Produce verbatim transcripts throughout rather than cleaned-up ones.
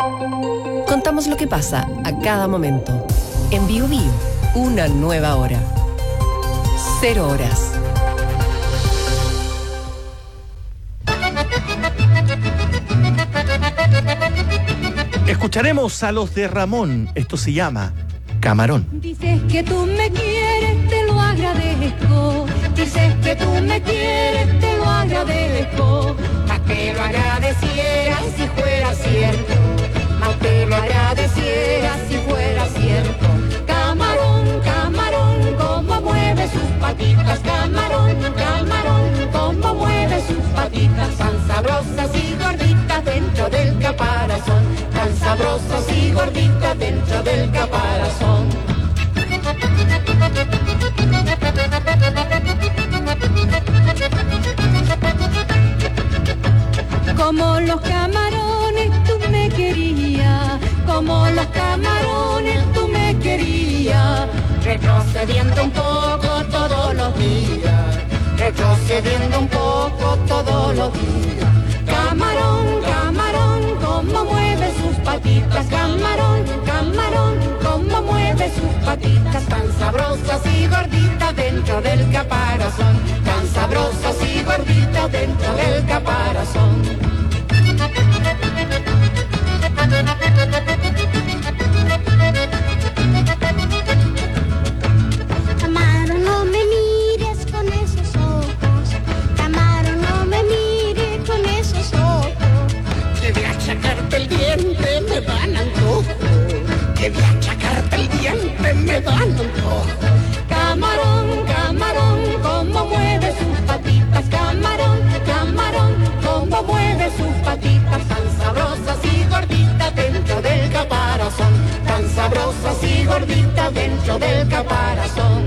Contamos lo que pasa a cada momento. En Bio Bio, una nueva hora. Cero horas. Escucharemos a los de Ramón. Esto se llama Camarón. Dices que tú me quieres, te lo agradezco. Dices que tú me quieres, te lo agradezco. Más te lo agradeciera si fuera cierto. Más te lo agradeciera si fuera cierto. Camarón, camarón, cómo mueve sus patitas. Camarón, camarón, cómo mueve sus patitas. Tan sabrosas y gorditas dentro del caparazón. Tan sabrosas y gorditas dentro del caparazón. Como los camarones tú me querías, como los camarones tú me querías, retrocediendo un poco todos los días, retrocediendo un poco todos los días. Camarón, camarón, cómo mueve sus patitas. Camarón, camarón, cómo mueve sus patitas. Tan sabrosas y gorditas dentro del caparazón. Tan sabrosas y gorditas dentro del caparazón. Camarón, no me mires con esos ojos. Camarón, no me mires con esos ojos. Que de achacarte el diente me dan antojo. Que de achacarte el diente me dan antojo. Camarón, camarón, cómo mueve sus patitas. Camarón, camarón, cómo mueve sus patitas. Tan sabrosas y gorditas dentro del caparazón. Tan sabrosas y gorditas dentro del caparazón.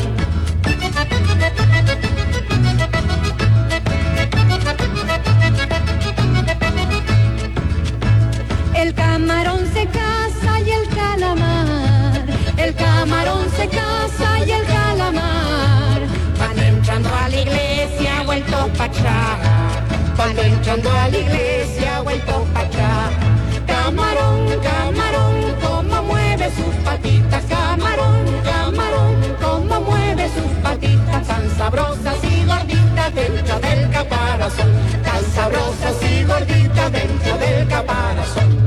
El camarón se casa y el calamar. El camarón se casa y el calamar van entrando a la iglesia vueltos pa' atrás. Van entrando a la iglesia vueltos pa' atrás. Camarón, camarón, cómo mueve sus patitas. Camarón, camarón, cómo mueve sus patitas. Tan sabrosas y gorditas dentro del caparazón. Tan sabrosas y gorditas dentro del caparazón.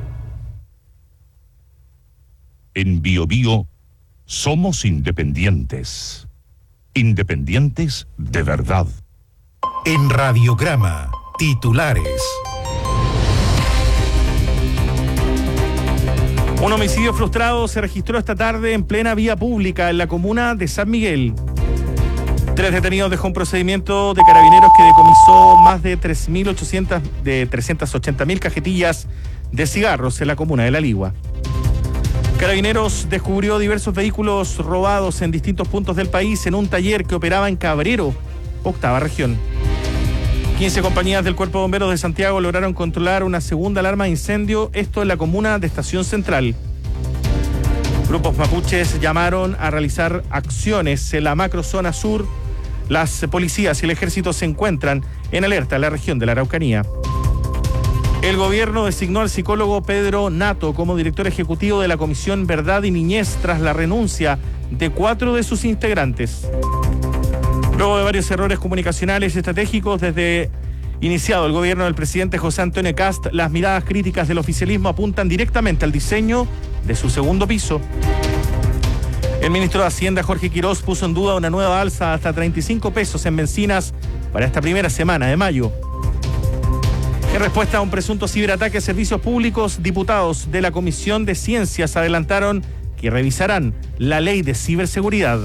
En Bio Bio somos independientes. Independientes de verdad. En Radiograma, titulares. Un homicidio frustrado se registró esta tarde en plena vía pública en la comuna de San Miguel. Tres detenidos dejó un procedimiento de carabineros que decomisó más de tres mil ochocientas de trescientas ochenta mil cajetillas de cigarros en la comuna de La Ligua. Carabineros descubrió diversos vehículos robados en distintos puntos del país en un taller que operaba en Cabrero, octava región. quince compañías del Cuerpo de Bomberos de Santiago lograron controlar una segunda alarma de incendio, esto en la comuna de Estación Central. Grupos mapuches llamaron a realizar acciones en la macrozona sur. Las policías y el ejército se encuentran en alerta en la región de la Araucanía. El gobierno designó al psicólogo Pedro Nato como director ejecutivo de la Comisión Verdad y Niñez tras la renuncia de cuatro de sus integrantes. Luego de varios errores comunicacionales y estratégicos desde iniciado el gobierno del presidente José Antonio Kast, las miradas críticas del oficialismo apuntan directamente al diseño de su segundo piso. El ministro de Hacienda, Jorge Quirós, puso en duda una nueva alza hasta treinta y cinco pesos en bencinas para esta primera semana de mayo. En respuesta a un presunto ciberataque a servicios públicos, diputados de la Comisión de Ciencias adelantaron que revisarán la ley de ciberseguridad.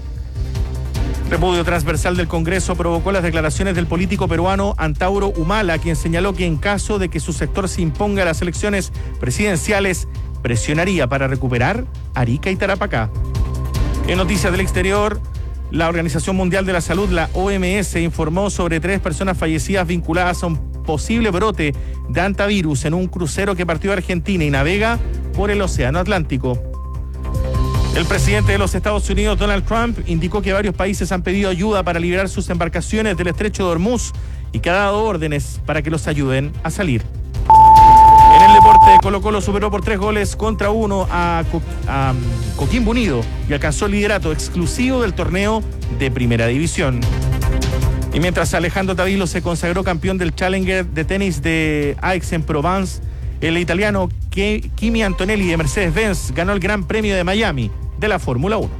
Repudio transversal del Congreso provocó las declaraciones del político peruano Antauro Humala, quien señaló que en caso de que su sector se imponga a las elecciones presidenciales, presionaría para recuperar Arica y Tarapacá. En noticias del exterior, la Organización Mundial de la Salud, la O M S, informó sobre tres personas fallecidas vinculadas a un posible brote de hantavirus en un crucero que partió de Argentina y navega por el Océano Atlántico. El presidente de los Estados Unidos, Donald Trump, indicó que varios países han pedido ayuda para liberar sus embarcaciones del estrecho de Hormuz y que ha dado órdenes para que los ayuden a salir. En el deporte, Colo-Colo superó por tres goles contra uno a, Co a um, Coquimbo Unido y alcanzó el liderato exclusivo del torneo de Primera División. Y mientras Alejandro Tavilo se consagró campeón del Challenger de tenis de Aix-en-Provence, el italiano Kimi Antonelli de Mercedes-Benz ganó el Gran Premio de Miami de la Fórmula uno.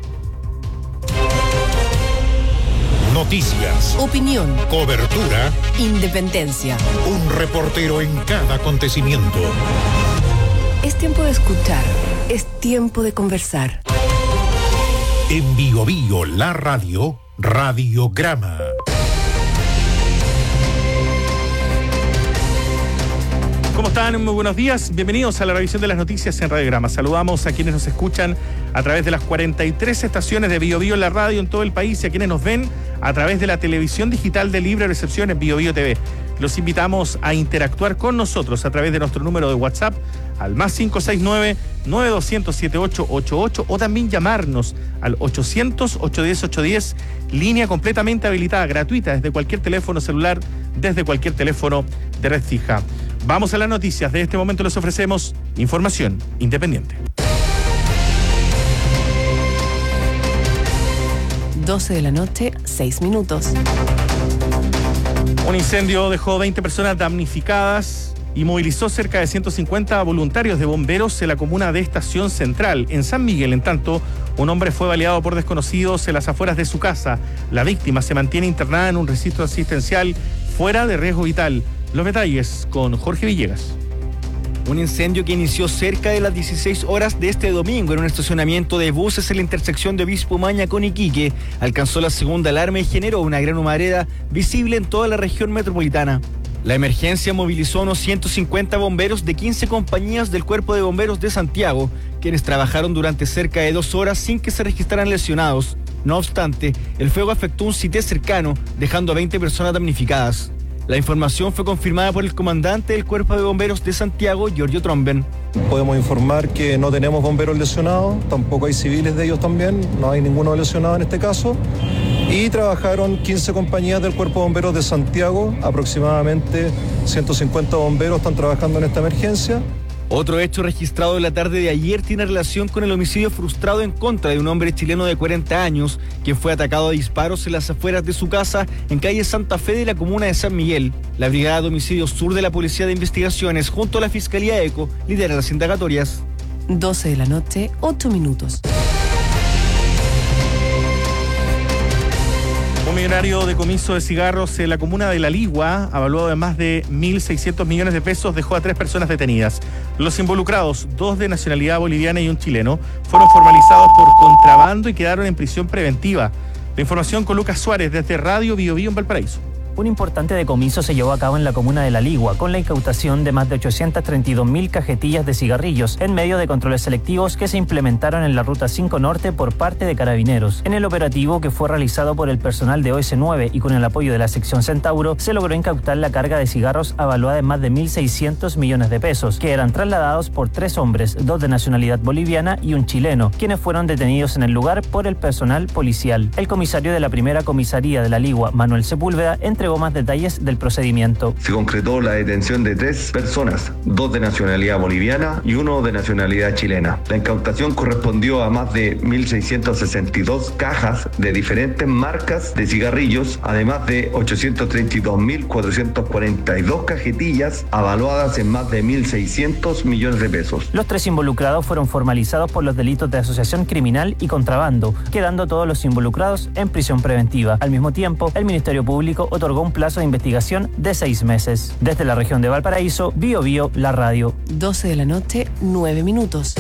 Noticias, Opinión, cobertura, independencia. un reportero en cada acontecimiento. Es tiempo de escuchar, es tiempo de conversar. En Bio Bio, la radio, Radiograma. ¿Cómo están? Muy buenos días. Bienvenidos a la revisión de las noticias en Radiograma. Saludamos a quienes nos escuchan a través de las cuarenta y tres estaciones de Bio Bio en la radio en todo el país y a quienes nos ven a través de la televisión digital de libre recepción en Bio Bio T V. Los invitamos a interactuar con nosotros a través de nuestro número de WhatsApp al más cinco seis nueve, nueve dos cero cero, siete ocho ocho ocho o también llamarnos al ochocientos, ochocientos diez, ochocientos diez, línea completamente habilitada, gratuita, desde cualquier teléfono celular, desde cualquier teléfono de red fija. Vamos a las noticias. De este momento les ofrecemos información independiente. doce de la noche, seis minutos. Un incendio dejó veinte personas damnificadas y movilizó cerca de ciento cincuenta voluntarios de bomberos en la comuna de Estación Central. En San Miguel, en tanto, un hombre fue baleado por desconocidos en las afueras de su casa. La víctima se mantiene internada en un recinto asistencial fuera de riesgo vital. Los detalles con Jorge Villegas. Un incendio que inició cerca de las dieciséis horas de este domingo en un estacionamiento de buses en la intersección de Obispo Maña con Iquique alcanzó la segunda alarma y generó una gran humareda visible en toda la región metropolitana. La emergencia movilizó a unos ciento cincuenta bomberos de quince compañías del Cuerpo de Bomberos de Santiago, quienes trabajaron durante cerca de dos horas sin que se registraran lesionados. No obstante, el fuego afectó un sitio cercano, dejando a veinte personas damnificadas. La información fue confirmada por el comandante del Cuerpo de Bomberos de Santiago, Giorgio Tromben. Podemos informar que no tenemos bomberos lesionados, tampoco hay civiles de ellos también, no hay ninguno lesionado en este caso. Y trabajaron quince compañías del Cuerpo de Bomberos de Santiago, aproximadamente ciento cincuenta bomberos están trabajando en esta emergencia. Otro hecho registrado en la tarde de ayer tiene relación con el homicidio frustrado en contra de un hombre chileno de cuarenta años, quien fue atacado a disparos en las afueras de su casa en calle Santa Fe de la comuna de San Miguel. La Brigada de Homicidios Sur de la Policía de Investigaciones junto a la Fiscalía ECO lidera las indagatorias. doce de la noche, ocho minutos. Un millonario decomiso de cigarros en la comuna de La Ligua, avaluado en más de mil seiscientos millones de pesos, dejó a tres personas detenidas. Los involucrados, dos de nacionalidad boliviana y un chileno, fueron formalizados por contrabando y quedaron en prisión preventiva. La información con Lucas Suárez desde Radio Bio Bio en Valparaíso. Un importante decomiso se llevó a cabo en la comuna de La Ligua, con la incautación de más de ochocientas treinta y dos mil cajetillas de cigarrillos, en medio de controles selectivos que se implementaron en la Ruta cinco Norte por parte de Carabineros. En el operativo, que fue realizado por el personal de O S nueve y con el apoyo de la sección Centauro, se logró incautar la carga de cigarros avaluada en más de mil seiscientos millones de pesos, que eran trasladados por tres hombres, dos de nacionalidad boliviana y un chileno, quienes fueron detenidos en el lugar por el personal policial. El comisario de la primera comisaría de La Ligua, Manuel Sepúlveda, entregó más detalles del procedimiento. Se concretó la detención de tres personas, dos de nacionalidad boliviana y uno de nacionalidad chilena. La incautación correspondió a más de mil seiscientas sesenta y dos cajas de diferentes marcas de cigarrillos, además de ochocientos treinta y dos mil cuatrocientas cuarenta y dos cajetillas avaluadas en más de mil seiscientos millones de pesos. Los tres involucrados fueron formalizados por los delitos de asociación criminal y contrabando, quedando todos los involucrados en prisión preventiva. Al mismo tiempo, el Ministerio Público otorgó un plazo de investigación de seis meses. Desde la región de Valparaíso, Bio Bio, la radio. doce de la noche, nueve minutos.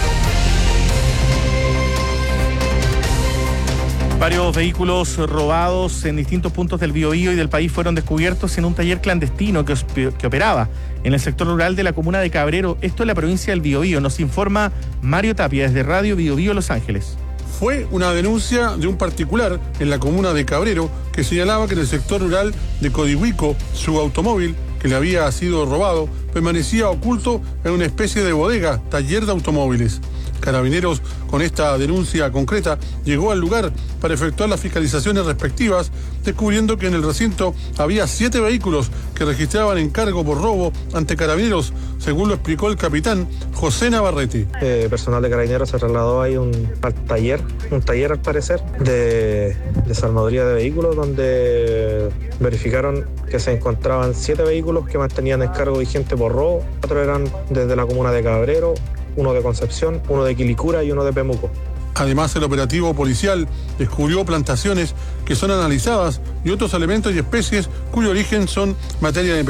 Varios vehículos robados en distintos puntos del Biobío y del país fueron descubiertos en un taller clandestino que, que operaba en el sector rural de la comuna de Cabrero, esto en la provincia del Biobío. Nos informa Mario Tapia desde Radio Biobío Los Ángeles. Fue una denuncia de un particular en la comuna de Cabrero que señalaba que en el sector rural de Codihuico su automóvil, que le había sido robado, permanecía oculto en una especie de bodega, taller de automóviles. Carabineros, con esta denuncia concreta, llegó al lugar para efectuar las fiscalizaciones respectivas, descubriendo que en el recinto había siete vehículos que registraban encargo por robo ante Carabineros, según lo explicó el capitán José Navarrete. Eh, personal de Carabineros se trasladó ahí un, al taller, un taller al parecer, de desarmaduría de vehículos, donde verificaron que se encontraban siete vehículos que mantenían encargo vigente por robo. Cuatro eran desde la comuna de Cabrero, uno de Concepción, uno de Quilicura y uno de Pemuco. Además, el operativo policial descubrió plantaciones que son analizadas y otros elementos y especies cuyo origen son materia de investigación.